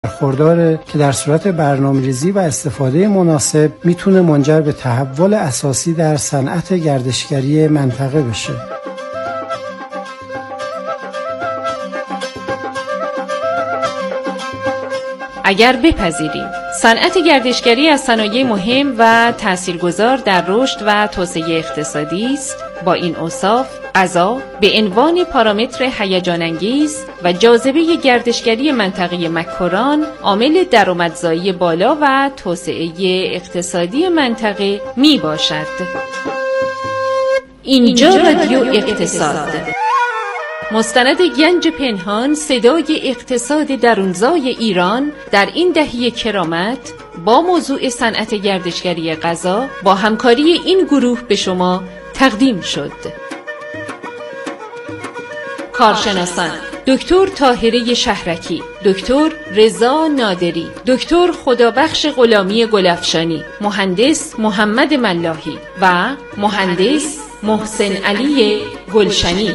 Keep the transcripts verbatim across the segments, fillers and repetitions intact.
برخورداره که در صورت برنامه‌ریزی و استفاده مناسب میتونه منجر به تحول اساسی در صنعت گردشگری منطقه بشه. اگر بپذیریم صنعت گردشگری از صنایع مهم و تاثیرگذار در رشد و توسعه اقتصادی است، با این اوصاف غذا به عنوان پارامتر هیجان انگیز و جاذبه گردشگری منطقه مکران عامل درآمدزایی بالا و توسعه اقتصادی منطقه می باشد. اینجا رادیو اقتصاد، مستند گنج پنهان، صدای اقتصاد درونزای ایران در این دهه کرامت با موضوع صنعت گردشگری غذا با همکاری این گروه به شما تقدیم شد. کارشناسان: دکتر طاهره شهرکی، دکتر رضا نادری، دکتر خدابخش غلامی گلفشانی، مهندس محمد ملاحی و مهندس محسن علی گلشنی.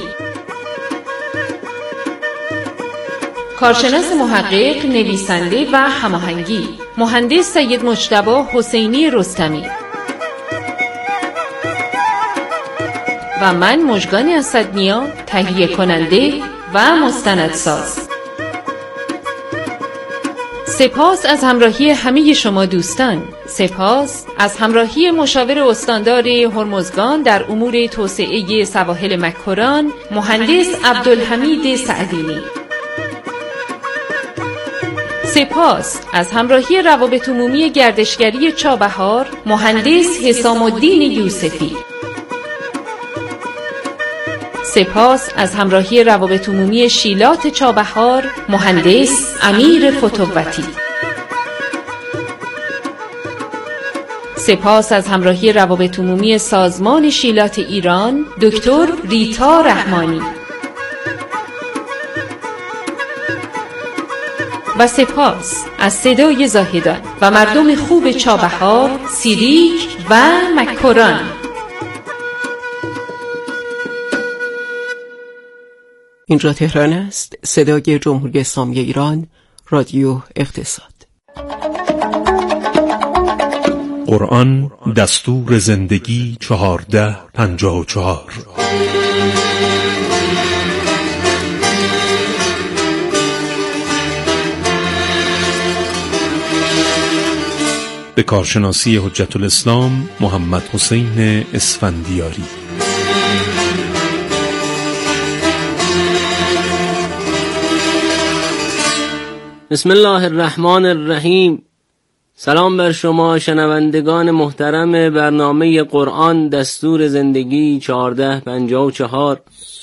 کارشناس محقق، نویسنده و هماهنگی مهندس سید مجتبی حسینی رستمی و من مژگان اسدنیا، تهیه کننده و مستندساز. سپاس از همراهی همه شما دوستان. سپاس از همراهی مشاور استاندار هرمزگان در امور توسعه سواحل مکران، مهندس عبدالحمید سعدینی. سپاس از همراهی روابط عمومی گردشگری چابهار، مهندس حسام الدین یوسفی. سپاس از همراهی روابط عمومی شیلات چابهار، مهندس امیر فتووتی. سپاس از همراهی روابط عمومی سازمان شیلات ایران، دکتر ریتا رحمانی. و سپاس از صدای زاهدان و مردم خوب چابهار، سیریک و مکران. اینجا تهران است، صدای جمهوری اسلامی ایران، رادیو اقتصاد. قرآن دستور زندگی چهارده پنجاه و چهار. به کارشناسی حجت الاسلام محمد حسین اسفندیاری. بسم الله الرحمن الرحیم. سلام بر شما شنوندگان محترم برنامه قرآن دستور زندگی چهارده پنجاه و چهار.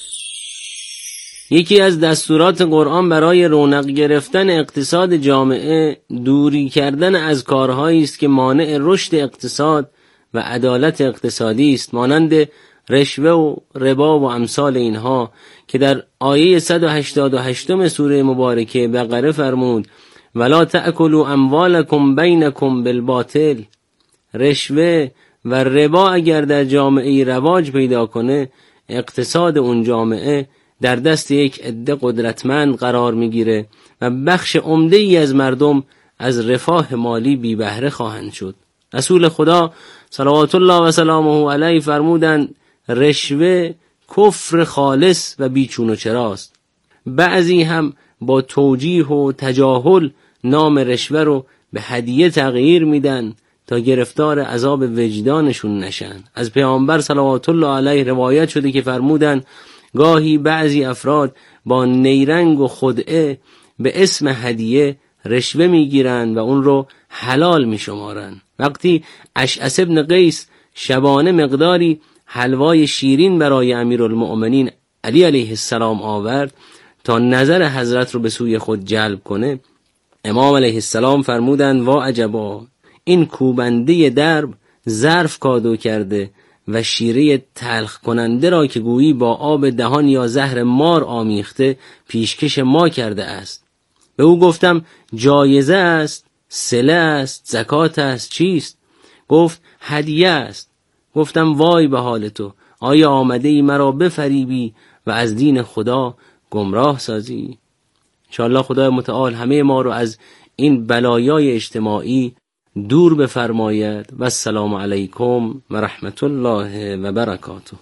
یکی از دستورات قرآن برای رونق گرفتن اقتصاد جامعه دوری کردن از کارهایی است که مانع رشد اقتصاد و عدالت اقتصادی است، مانند رشوه و ربا و امثال اینها که در آیه صد و هشتاد و هشت سوره مبارکه بقره فرمود ولا تأکلوا اموالکم بینکم بالباطل. رشوه و ربا اگر در جامعه رواج پیدا کنه، اقتصاد اون جامعه در دست یک عده قدرتمند قرار میگیره و بخش عمده‌ای از مردم از رفاه مالی بی بهره خواهند شد. رسول خدا صلوات الله و سلامه علیه فرمودند رشوه کفر خالص و بیچون و چراست. بعضی هم با توجیه و تجاهل نام رشوه رو به هدیه تغییر میدن تا گرفتار عذاب وجدانشون نشن. از پیامبر صلوات الله علیه روایت شده که فرمودن گاهی بعضی افراد با نیرنگ و خدعه به اسم هدیه رشوه میگیرن و اون رو حلال میشمارن. وقتی اشعث ابن قیس شبانه مقداری حلوای شیرین برای امیرالمؤمنین علی علیه السلام آورد تا نظر حضرت رو به سوی خود جلب کنه، امام علیه السلام فرمودن وا عجبا، این کوبنده درب ظرف کادو کرده و شیره تلخ کننده را که گویی با آب دهان یا زهر مار آمیخته پیشکش ما کرده است. به او گفتم جایزه است، صله است، زکات است، چیست؟ گفت هدیه است. گفتم وای به حال تو، آیا آمده ای مرا بفریبی و از دین خدا گمراه سازی؟ انشاءالله خدای متعال همه ما رو از این بلایای اجتماعی دور بفرماید و السلام علیکم و رحمت الله و برکاته.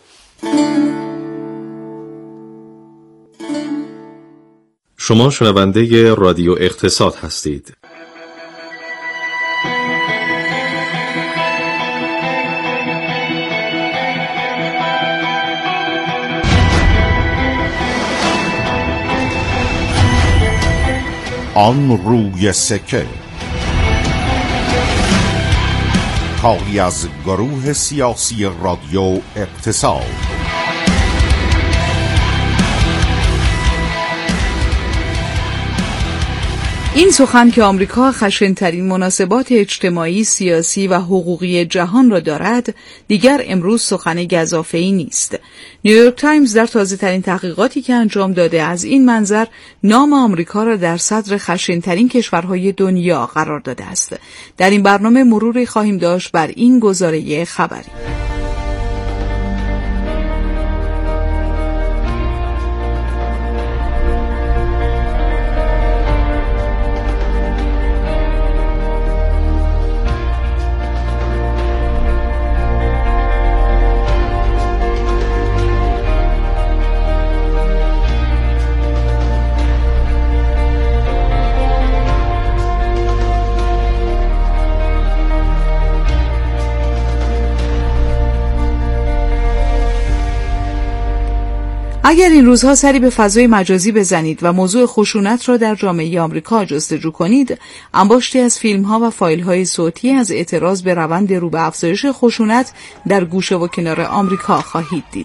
شما شنونده رادیو اقتصاد هستید. آن روی سکه، کاری از گروه سیاسی رادیو اقتصاد. این سخن که آمریکا خشن‌ترین مناسبات اجتماعی، سیاسی و حقوقی جهان را دارد، دیگر امروز سخن گزافه‌ای نیست. نیویورک تایمز در تازه‌ترین تحقیقاتی که انجام داده از این منظر نام آمریکا را در صدر خشن‌ترین کشورهای دنیا قرار داده است. در این برنامه مروری خواهیم داشت بر این گزاره خبری. اگر این روزها سری به فضای مجازی بزنید و موضوع خشونت را در جامعه آمریکا جستجو کنید، انباشتی از فیلم‌ها و فایل‌های صوتی از اعتراض به روند رو به افزایش خشونت در گوشه و کنار آمریکا خواهید دید.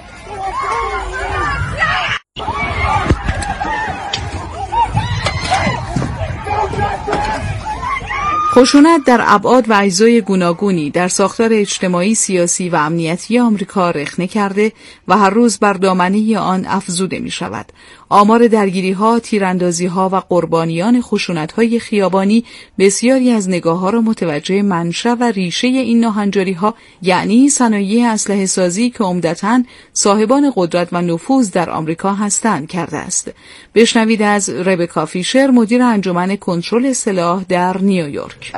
خشونت در ابعاد و اجزای گوناگونی در ساختار اجتماعی، سیاسی و امنیتی آمریکا رخنه کرده و هر روز بر دامنه آن افزوده می شود. آمار درگیری‌ها، تیراندازی‌ها و قربانیان خشونت‌های خیابانی بسیاری از نگاه‌ها را متوجه منشأ و ریشه این ناهنجاری‌ها، یعنی صنایع اسلحه‌سازی که عمدتاً صاحبان قدرت و نفوذ در آمریکا هستند کرده است. بشنوید از ربکا فیشر، مدیر انجمن کنترل سلاح در نیویورک.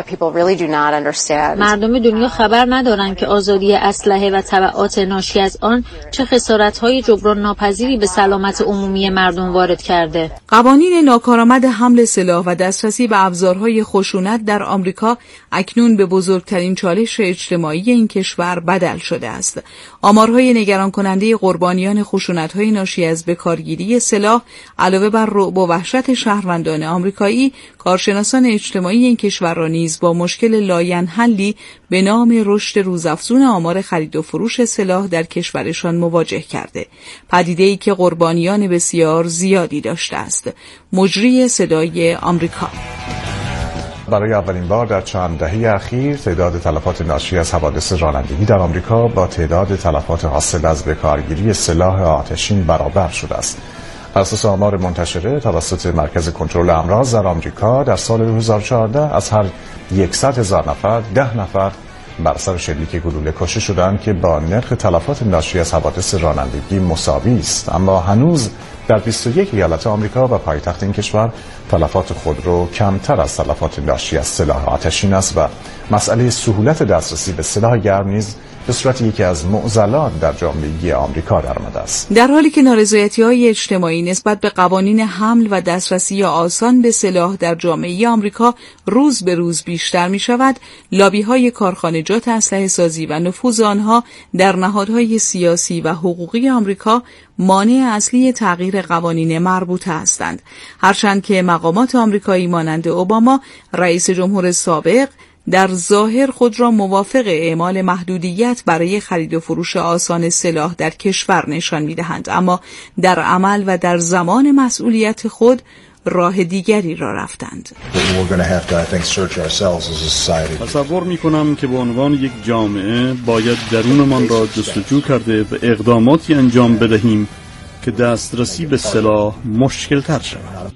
مردم دنیا خبر ندارند که آزادی اسلحه و تبعات ناشی از آن چه خسارت‌های جبران ناپذیری به سلامت عمومی مردم وارد کرده. قوانین ناکارآمد حمل سلاح و دسترسی به ابزارهای خشونت در آمریکا اکنون به بزرگترین چالش اجتماعی این کشور بدل شده است. آمارهای نگران کننده قربانیان خشونت‌های ناشی از بکارگیری سلاح علاوه بر رعب و وحشت شهروندان آمریکایی، کارشناسان اجتماعی این کشور را نیز با مشکل لاینحلی به نام رشد روزافزون آمار خرید و فروش سلاح در کشورشان مواجه کرده. پدیده‌ای که قربانیان بسیار زیادی داشته است. مجری صدای آمریکا. برای اولین بار در چند دهه اخیر تعداد تلفات ناشی از حوادث رانندگی در آمریکا با تعداد تلفات حاصل از بکارگیری سلاح آتشین برابر شده است. بر اساس آمار منتشره توسط مرکز کنترل امراض در آمریکا، در سال دو هزار و چهارده از هر صد هزار نفر ده نفر بر اثر شلیک گلوله کشته شدند که با نرخ تلفات ناشی از حوادث رانندگی مساوی است. اما هنوز در بیست و یک ایالت آمریکا و پایتخت این کشور تلفات خودرو کمتر از تلفات ناشی از سلاح آتشین است و مسئله سهولت دسترسی به سلاح گرم نیز به صورت یکی از معضلات در جامعه آمریکا در آمده است. در حالی که نارضایتی‌های اجتماعی نسبت به قوانین حمل و دسترسی آسان به سلاح در جامعه آمریکا روز به روز بیشتر می‌شود، لابی‌های کارخانجات اسلحه‌سازی و نفوذ آنها در نهادهای سیاسی و حقوقی آمریکا مانع اصلی تغییر قوانین مربوطه هستند. هرچند که مقامات آمریکایی مانند اوباما، رئیس جمهور سابق، در ظاهر خود را موافق اعمال محدودیت برای خرید و فروش آسان سلاح در کشور نشان می‌دهند، اما در عمل و در زمان مسئولیت خود راه دیگری را رفتند. تصور می‌کنم که به عنوان یک جامعه باید درونمان را جستجو کرده و اقداماتی انجام بدهیم که دسترسی به سلاح مشکل‌تر شود.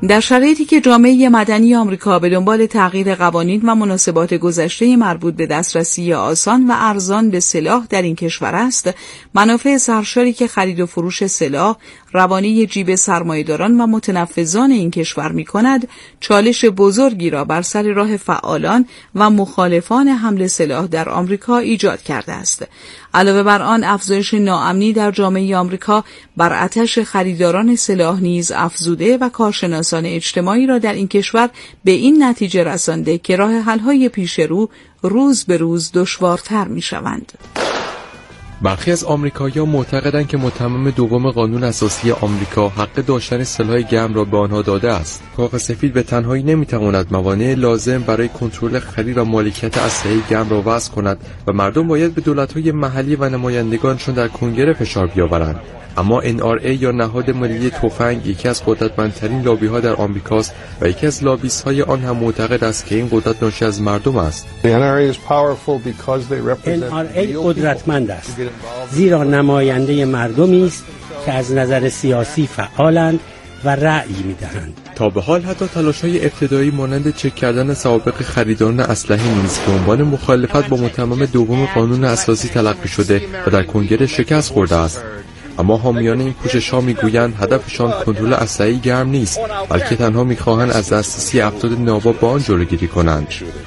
در شرایطی که جامعه مدنی آمریکا به دنبال تغییر قوانین و مناسبات گذشته مربوط به دسترسی آسان و ارزان به سلاح در این کشور است، منافع سرشاری که خرید و فروش سلاح روانی جیب سرمایه‌داران و متنفذان این کشور می‌کند، چالش بزرگی را بر سر راه فعالان و مخالفان حمل سلاح در آمریکا ایجاد کرده است. علاوه بر آن، افزایش ناامنی در جامعه آمریکا بر آتش خریداران سلاح نیز افزوده و کارشناسان اجتماعی را در این کشور به این نتیجه رسانده که راه حل‌های پیش رو روز به روز دشوارتر می‌شوند. برخی از آمریکایی‌ها معتقدند که متمم دوم قانون اساسی آمریکا حق داشتن سلاح گرم را به آنها داده است. کاخ سفید به تنهایی نمی‌تواند موانع لازم برای کنترل خرید و مالکیت اسلحه گرم را وضع کند و مردم باید به دولت‌های محلی و نمایندگانشان در کنگره فشار بیاورند. اما ان آر ای یا نهاد ملی تفنگ یکی از قدرتمندترین لابی‌ها در آمریکاست و یکی از لابیست‌های آن هم معتقد است که این قدرت ناشی از مردم است. ان آر ای قدرتمند است زیرا نماینده مردمی است که از نظر سیاسی فعالند و رأی می‌دهند. تا به حال حتی تلاش‌های ابتدایی مانند چک کردن سوابق خریداران اسلحه نیز به عنوان مخالفت با متمم دوم قانون اساسی تلقی شده و در کنگره شکست خورده است. اما حامیان این کوشش‌ها می‌گویند هدفشان کنترل اسلحه گرم نیست، بلکه تنها می‌خواهند از دسترسی افراد نابا به آن جلوگیری کنند.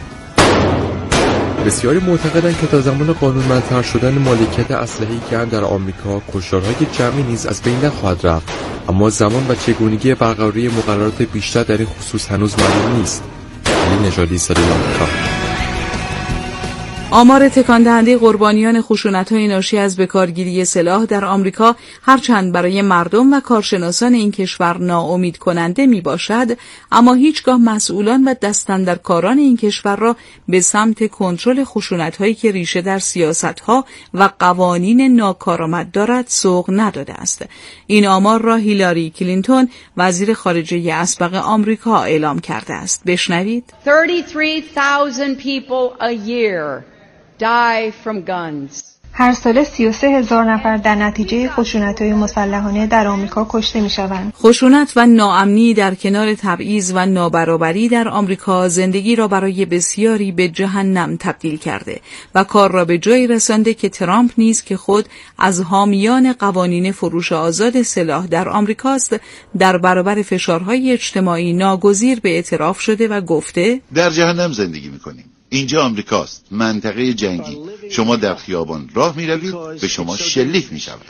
بسیاری معتقدند که تا زمان قانونمندتر شدن مالکیت اسلحه گرم در آمریکا، کشتارهای جمعی نیز از بین نخواهد رفت، اما زمان و چگونگی برقراری مقررات بیشتر در این خصوص هنوز معلوم نیست. علی نژادی، صدای آمریکا. آمار تکان دهنده قربانیان خشونت‌های ناشی از بکارگیری سلاح در آمریکا هرچند برای مردم و کارشناسان این کشور ناامید کننده می باشد، اما هیچگاه مسئولان و دستاندرکاران این کشور را به سمت کنترل خشونت‌هایی که ریشه در سیاست‌ها و قوانین ناکارآمد دارد سوق نداده است. این آمار را هیلاری کلینتون، وزیر خارجه اسبق آمریکا، اعلام کرده است. بشنوید. thirty-three thousand people a year die from guns. هر ساله سی و سه هزار نفر در نتیجه خشونت‌های مسلحانه در آمریکا کشته می‌شوند. خشونت و ناامنی در کنار تبعیض و نابرابری در آمریکا زندگی را برای بسیاری به جهنم تبدیل کرده و کار را به جایی رسانده که ترامپ نیز که خود از حامیان قوانین فروش آزاد سلاح در آمریکاست، در برابر فشارهای اجتماعی ناگزیر به اعتراف شده و گفته در جهنم زندگی می‌کنیم. اینجا آمریکاست، منطقه جنگی. شما در خیابان راه می روید، به شما شلیک می شود.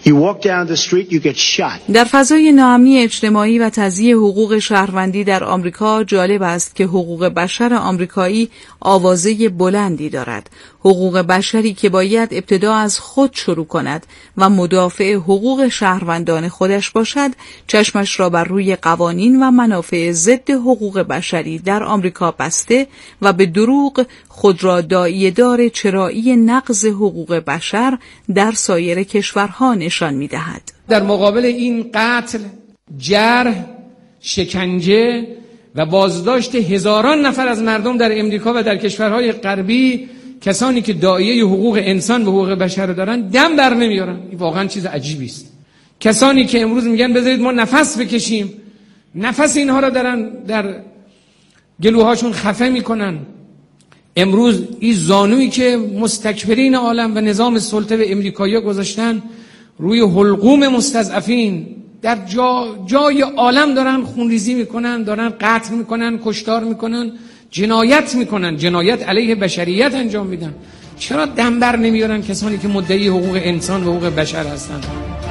در فضای ناامنی اجتماعی و تضییع حقوق شهروندی در آمریکا جالب است که حقوق بشر آمریکایی آوازه بلندی دارد. حقوق بشری که باید ابتدا از خود شروع کند و مدافع حقوق شهروندان خودش باشد، چشمش را بر روی قوانین و منافع ضد حقوق بشری در آمریکا بسته و به دروغ خود را داعیه‌دار چرایی نقض حقوق بشر در سایر کشورها نشان می‌دهد. در مقابل این قتل، جرح، شکنجه و بازداشت هزاران نفر از مردم در امریکا و در کشورهای غربی، کسانی که داعیه حقوق انسان و حقوق بشر دارن دم بر نمیارن. این واقعا چیز عجیبی است. کسانی که امروز میگن بذارید ما نفس بکشیم، نفس اینها را دارن در گلوهاشون خفه میکنن. امروز این زانویی که مستکبرین عالم و نظام سلطه و امریکایی‌ها گذاشتن روی حلقوم مستضعفین، در جا جای عالم دارن خونریزی میکنن، دارن قتل میکنن، کشتار میکنن، جنایت میکنن، جنایت علیه بشریت انجام میدن. چرا دم بر نمیارن کسانی که مدعی حقوق انسان و حقوق بشر هستند؟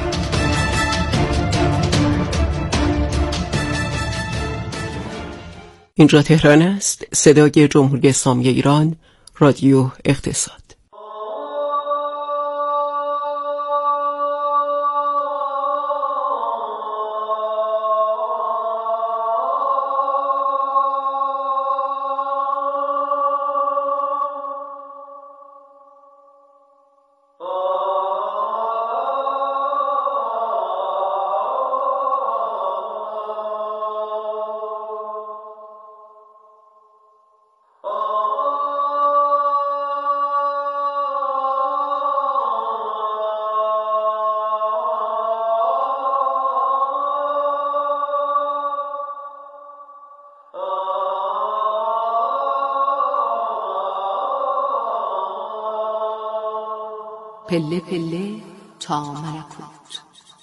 اینجا تهران است، صدای جمهوری اسلامی ایران، رادیو اقتصاد. پله پله تا ملکوت.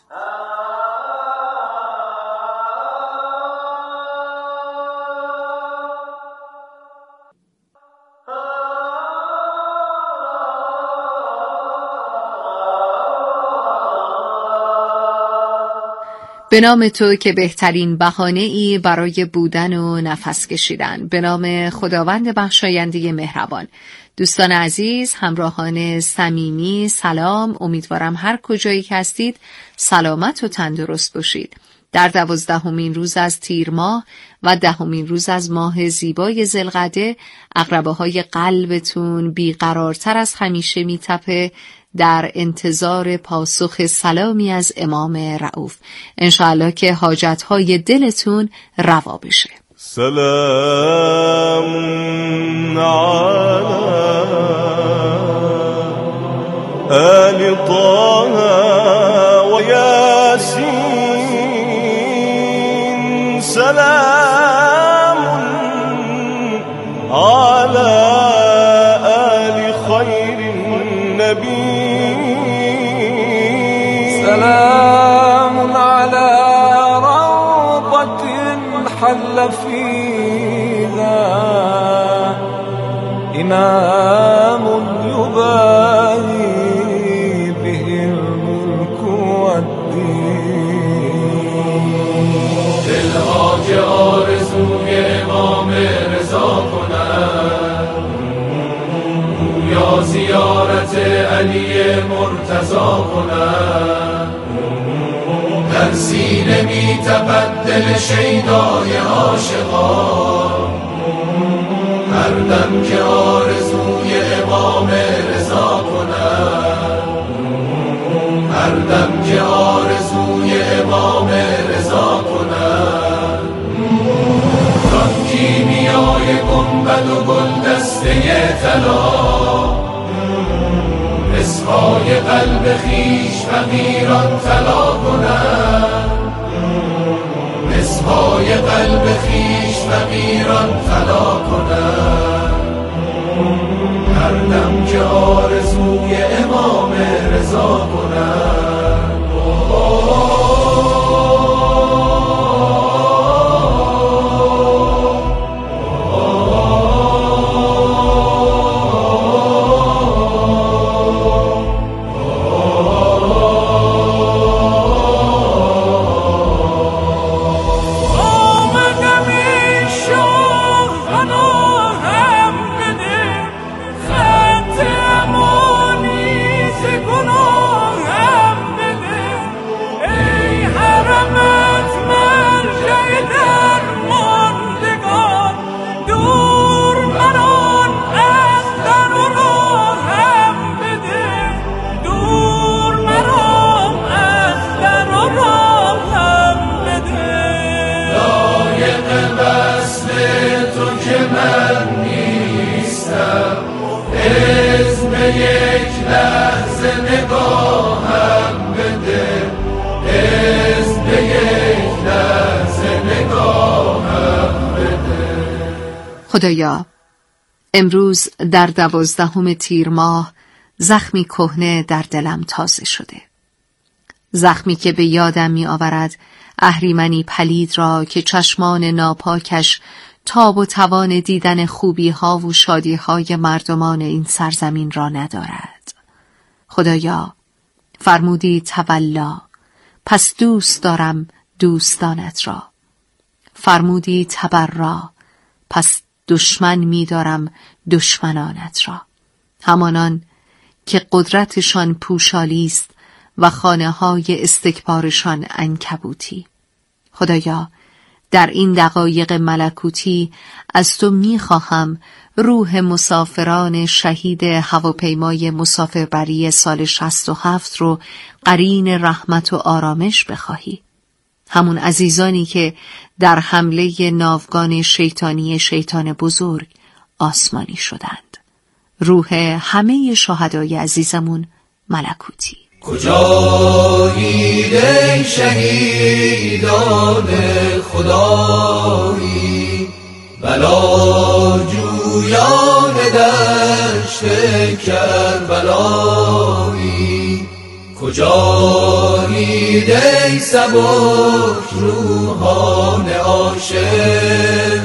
به نام تو که بهترین بهانه ای برای بودن و نفس کشیدن. به نام خداوند بخشاینده مهربان. دوستان عزیز، همراهان صمیمی، سلام. امیدوارم هر کجایی که هستید سلامت و تندرست باشید. در دوازدهمین روز از تیر ماه و دهمین روز از ماه زیبای ذوالقعده، عقربه‌های قلبتون بیقرارتر از همیشه میتپه در انتظار پاسخ سلامی از امام رؤوف. انشاءالله که حاجتهای دلتون روا بشه. سلام علی آل طه و یاسین، سلام علی آل خیر النبی، سلام على روضة حل فيها إمام يباهي به الملك والدين. دلها که آرزوی امام رضا کنند، یا زیارت علی مرتضی کنند، در سینه می تپد دل شیدای عاشقان، هر دم که آرزوی امام رضا کنند، هر دم که آرزوی امام رضا کنند، دان کیمیای گنبد و گل دسته طلا، مسحای قلب خیش فقیران طلا کنند، مسحای قلب خیش فقیران طلا کنند، هر دم که آرزوی امام رضا کنند. خدایا، امروز در دوازدهم تیر ماه زخمی کهنه در دلم تازه شده. زخمی که به یادم می آورد اهریمنی پلید را که چشمان ناپاکش تاب و توان دیدن خوبی ها و شادی های مردمان این سرزمین را ندارد. خدایا، فرمودی تولا، پس دوست دارم دوستانت را. فرمودی تبرا، پس دشمن می دارم دشمنانت را. همانان که قدرتشان پوشالی است و خانه های استکبارشان عنکبوتی. خدایا، در این دقایق ملکوتی از تو می خواهم روح مسافران شهید هواپیمای مسافربری سال شصت و هفت رو قرین رحمت و آرامش بخواهی. همون عزیزانی که در حمله ناوگان شیطانی شیطان بزرگ آسمانی شدند. روح همه شهدای عزیزمون ملکوتی. کجایید ای شهیدان خدایی، بلاجویان دشت کربلایی، کجایید ای سبک روحان عاشق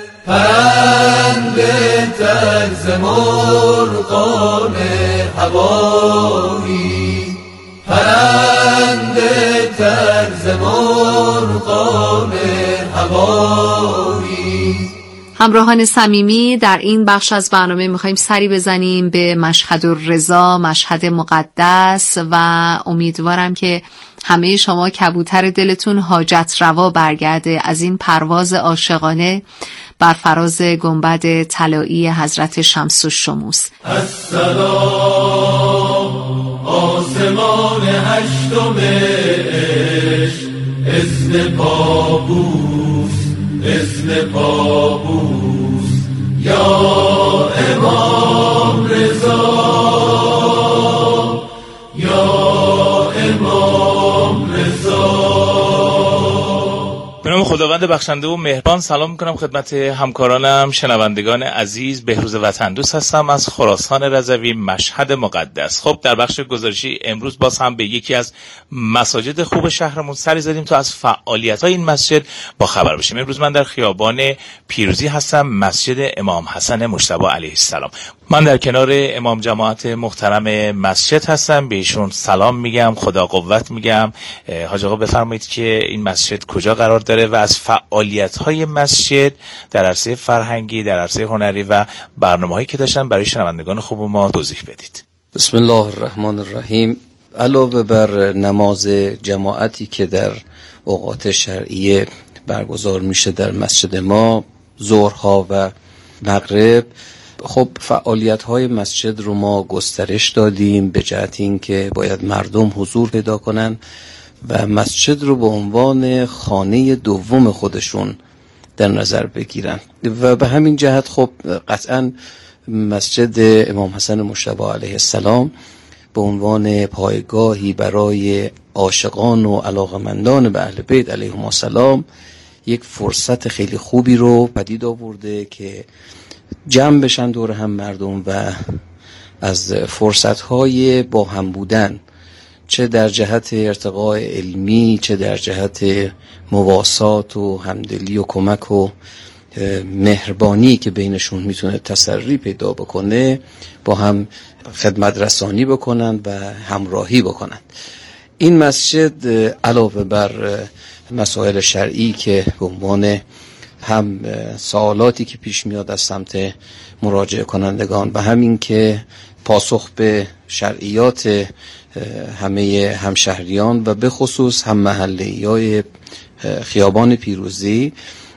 پرنده تر ز مرغان هوایی پرنده تر ز مرغان هوایی. همراهان صمیمی، در این بخش از برنامه میخوایم سری بزنیم به مشهد الرضا، مشهد مقدس، و امیدوارم که همه شما کبوتر دلتون حاجت روا برگرده از این پرواز عاشقانه بر فراز گنبد طلایی حضرت شمس الشموس. السلام آسمان هشتم عشق، اذن پابوس اذن پابوس یا امام رضا یا امام رضا. به نام خداوند بخشنده و مهربان سلام میکنم خدمت همکارانم شنوندگان عزیز. بهروز وطن دوست هستم از خراسان رضوی، مشهد مقدس. خب در بخش گزارشی امروز باز هم به یکی از مساجد خوب شهرمون سری زدیم تا از فعالیت‌های این مسجد با خبر بشیم. امروز من در خیابان پیروزی هستم، مسجد امام حسن مجتبی علیه السلام. من در کنار امام جماعت محترم مسجد هستم، به ایشون سلام میگم، خدا قوت میگم. حاج آقا بفرمایید که این مسجد کجا قرار داره و از فعالیت‌های مسجد در عرصه فرهنگی، در عرصه هنری و برنامه‌هایی که داشتن برای شنوندگان خوب ما توضیح بدید. بسم الله الرحمن الرحیم. علاوه بر نماز جماعتی که در اوقات شرعیه برگزار میشه در مسجد ما، ظهرها و مغرب، خب فعالیت‌های مسجد رو ما گسترش دادیم به جهت اینکه باید مردم حضور پیدا کنن و مسجد رو به عنوان خانه دوم خودشون در نظر بگیرن و به همین جهت خب قطعاً مسجد امام حسن مجتبی علیه السلام به عنوان پایگاهی برای عاشقان و علاقمندان به اهل بیت علیهم السلام یک فرصت خیلی خوبی رو پدید آورده که جمع بشن دور هم مردم و از فرصت‌های با هم بودن، چه در جهت ارتقاء علمی، چه در جهت مواسات و همدلی و کمک و مهربانی که بینشون میتونه تسری پیدا بکنه، با هم خدمت رسانی بکنن و همراهی بکنن. این مسجد علاوه بر مسائل شرعی که به عنوان هم سوالاتی که پیش میاد از سمت مراجعه کنندگان و همین که پاسخ به شرعیات همه همشهریان و به خصوص هم محلیای خیابان پیروزی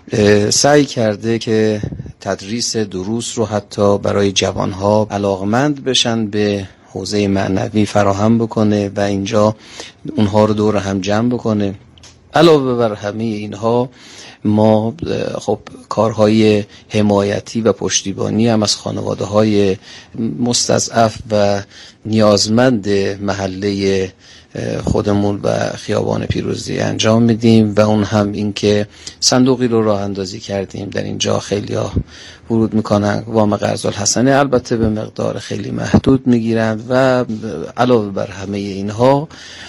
سعی کرده که تدریس دروس رو حتی برای جوانها علاقمند بشن به حوزه معنوی فراهم بکنه و اینجا اونها رو دور هم جمع بکنه. علاوه بر همه اینها ما خب کارهای حمایتی و پشتیبانی هم از خانواده های مستضعف و نیازمند محله خودمون و خیابان پیروزی انجام میدیم و اون هم این که صندوقی رو راه اندازی کردیم. در اینجا خیلی ها ورود میکنن، وام قرض الحسنه البته به مقدار خیلی محدود میگیرند و علاوه بر همه اینها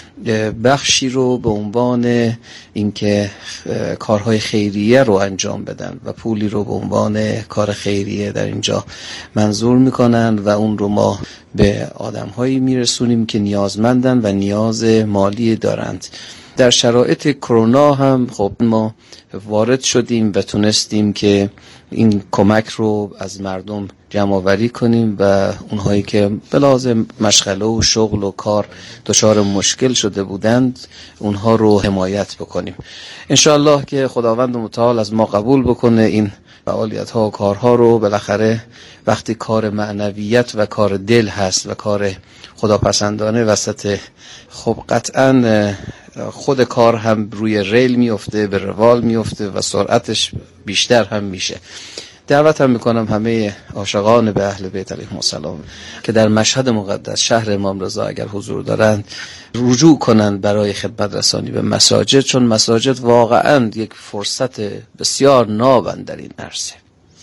بخشی رو به عنوان اینکه کارهای خیریه رو انجام بدن و پولی رو به عنوان کار خیریه در اینجا منظور میکنن و اون رو ما به آدم‌هایی میرسونیم که نیازمندن و نیاز مالی دارند. در شرایط کرونا هم خب ما وارد شدیم و تونستیم که این کمک رو از مردم جمع آوری کنیم و اونهایی که به لازم مشغله و شغل و کار دچار مشکل شده بودند اونها رو حمایت بکنیم. انشاءالله که خداوند متعال از ما قبول بکنه این فعالیت ها و کارها رو. بالاخره وقتی کار معنویت و کار دل هست و کار خداپسندانه وسط، خب قطعاً خود کار هم روی ریل میفته، به روال میفته و سرعتش بیشتر هم میشه. دعوت هم میکنم همه عاشقان به اهل بیت علیهم السلام که در مشهد مقدس شهر امام رضا اگر حضور دارند رجوع کنند برای خدمت رسانی به مساجد، چون مساجد واقعا یک فرصت بسیار نابند در این عرصه.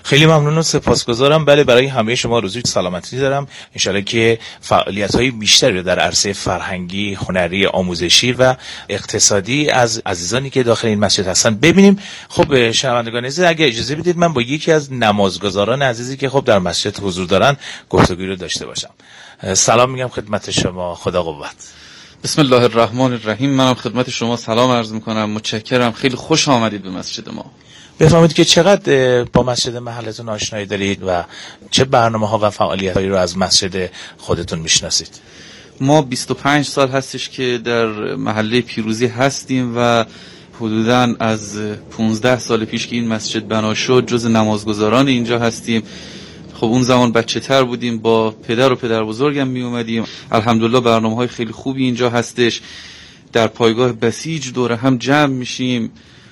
خیلی ممنون و سپاسگزارم. بله، برای همه شما آرزوی سلامتی دارم. انشالله که فعالیت‌های بیشتری رو در عرصه فرهنگی، هنری، آموزشی و اقتصادی از عزیزانی که داخل این مسجد هستن ببینیم. خب شنوندگان عزیز، اگه اجازه بدید من با یکی از نمازگزاران عزیزی که خب در مسجد حضور دارن گفتگوی رو داشته باشم. سلام میگم خدمت شما، خدا قوت. بسم الله الرحمن الرحیم. منم خدمت شما سلام عرض میکنم. متشکرم، خیلی خوش آمدید به مسجد ما. بفرمایید که چقدر با مسجد محلتون آشنایی دارید و چه برنامه‌ها و فعالیت‌هایی رو از مسجد خودتون میشناسید؟ ما بیست و پنج سال هستش که در محله پیروزی هستیم و حدوداً از پانزده سال پیش که این مسجد بنا شد جز نمازگزاران اینجا هستیم. خب اون زمان بچه تر بودیم، با پدر و پدر بزرگم می اومدیم. الحمدلله برنامه‌های خیلی خوبی اینجا هستش. در پایگاه بسیج دور هم جمع میشیم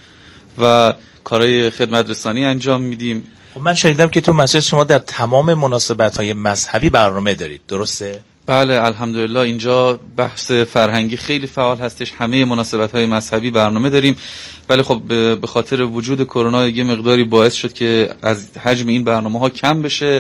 و کارهای خدمت رسانی انجام میدیم. خب من شنیدم که تو مسجد شما در تمام مناسبت‌های مذهبی برنامه دارید، درسته؟ بله الحمدلله، اینجا بحث فرهنگی خیلی فعال هستش. همه مناسبت‌های مذهبی برنامه داریم. ولی خب به خاطر وجود کرونا یه مقداری باعث شد که از حجم این برنامه‌ها کم بشه،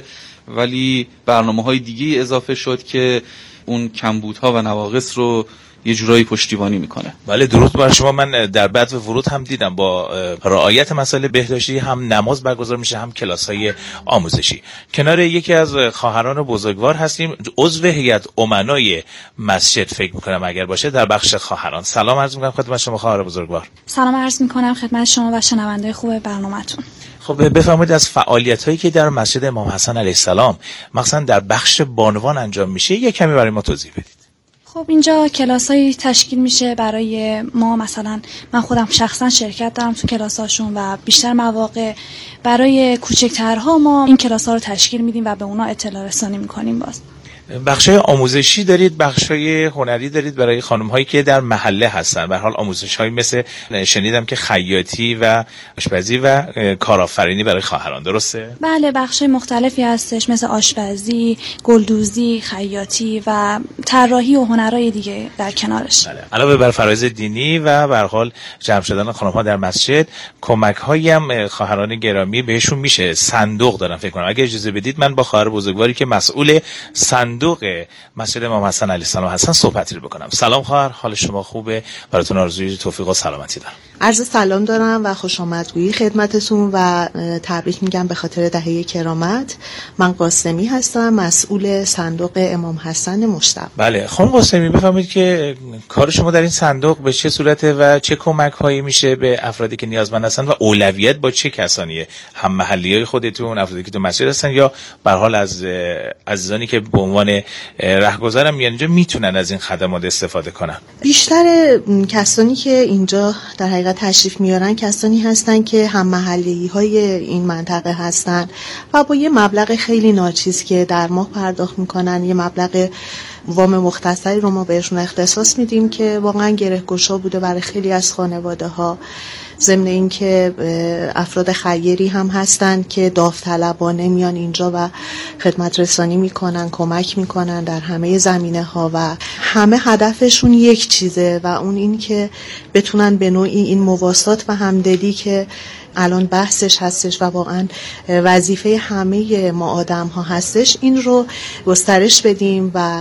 ولی برنامه‌های دیگه اضافه شد که اون کمبودها و نواقص رو یه جورایی پشتیبانی میکنه. بله درود بر شما. من در بعد ورود هم دیدم با رعایت مسائل بهداشتی هم نماز برگزار میشه، هم کلاس‌های آموزشی. کنار یکی از خواهران بزرگوار هستیم، عضو هیئت امنای مسجد فکر میکنم اگر باشه، در بخش خواهران. سلام عرض میکنم خدمت شما خواهر بزرگوار. سلام عرض میکنم خدمت شما و شنونده خوب برنامه‌تون. خب بفرمایید از فعالیت‌هایی که در مسجد امام حسن علیه السلام مثلا در بخش بانوان انجام میشه یک کمی برای ما توضیح بدید. خب اینجا کلاسایی تشکیل میشه برای ما، مثلا من خودم شخصا شرکت دارم تو کلاساشون و بیشتر مواقع برای کوچکترها ما این کلاس‌ها رو تشکیل میدیم و به اونا اطلاع رسانی میکنیم. باز بخشای آموزشی دارید، بخشای هنری دارید برای خانم‌هایی که در محله هستن. به هر حال آموزش‌هایی مثل شنیدم که خیاطی و آشپزی و کارآفرینی برای خواهران، درسته؟ بله، بخشای مختلفی هستش مثل آشپزی، گلدوزی، خیاطی و طراحی و هنرهای دیگه در کنارش. بله. علاوه بر فرایض دینی و به هر حال جمع شدن خانم‌ها در مسجد، کمک‌هایی هم خواهران گرامی بهشون میشه. صندوق دارن فکر کنم. اگه اجازه بدید من با خواهر بزرگواری که مسئول صندوق مسجد امام حسن علیه السلام هستن صحبتی رو بکنم. سلام خواهر، حال شما خوبه؟ براتون آرزوی توفیق و سلامتی دارم. عرض سلام دارم و خوش آمدگویی خدمتتون و تبریک میگم به خاطر دهه کرامت. من قاسمی هستم، مسئول صندوق امام حسن مجتبی. بله خانم قاسمی، بفرمایید که کار شما در این صندوق به چه صورته و چه کمک هایی میشه به افرادی که نیازمند هستن و اولویت با چه کسانیه؟ هم محلیای خودتون، افرادی که تو مسجد هستن، یا به هر حال از عزیزانی که به عنوان رهگذرم میان اینجا میتونن از این خدمات استفاده کنن؟ بیشتر کسانی که اینجا در حقیقت تشریف میارن کسانی هستن که هم محلی های این منطقه هستن و با یه مبلغ خیلی ناچیز که در ماه پرداخت میکنن، یه مبلغ وام مختصری رو ما بهشون اختصاص میدیم که واقعا گره‌گشا بوده برای خیلی از خانواده ها. ضمن این که افراد خیری هم هستن که داوطلبانه میان اینجا و خدمت رسانی میکنن، کمک میکنن در همه زمینه ها و همه هدفشون یک چیزه و اون این که بتونن به نوعی این مواسات و همدلی که الان بحثش هستش و واقعا وظیفه همه ما آدم ها هستش این رو گسترش بدیم و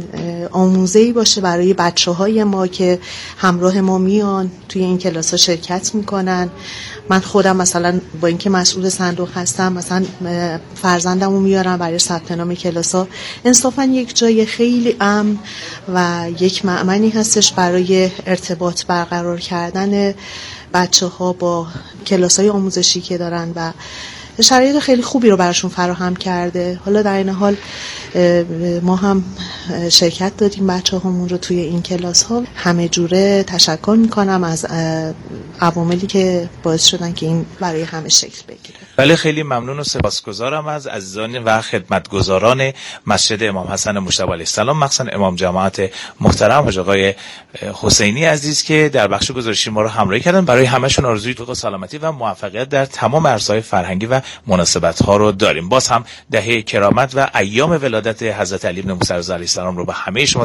آموزه‌ای باشه برای بچه های ما که همراه ما میان توی این کلاس ها شرکت میکنن. من خودم مثلا با اینکه مسئول صندوق هستم مثلا فرزندمو میارم برای ثبت نام کلاس ها. انصافا یک جای خیلی امن و یک مأمنی هستش برای ارتباط برقرار کردن بچه ها با کلاس های آموزشی که دارن و شرایط خیلی خوبی رو براشون فراهم کرده. حالا در این حال ما هم شرکت دادیم بچه همون رو توی این کلاس ها. همه جوره تشکر میکنم از عواملی که باعث شدن که این برای همه شکل بگیره. بله خیلی ممنون و سپاسگزارم از عزیزان و خدمتگزاران مسجد امام حسن مجتبی علیه السلام، مخصوصا امام جماعت محترم حاج آقای حسینی عزیز که در بخش گزارشی ما رو همراهی کردن. برای همشون آرزوی توفیق و سلامتی و موفقیت در تمام عرصه‌های فرهنگی و مناسبت ها رو داریم. باز هم دهه کرامت و ایام ولادت حضرت علی بن موسی علیه السلام رو به همه شما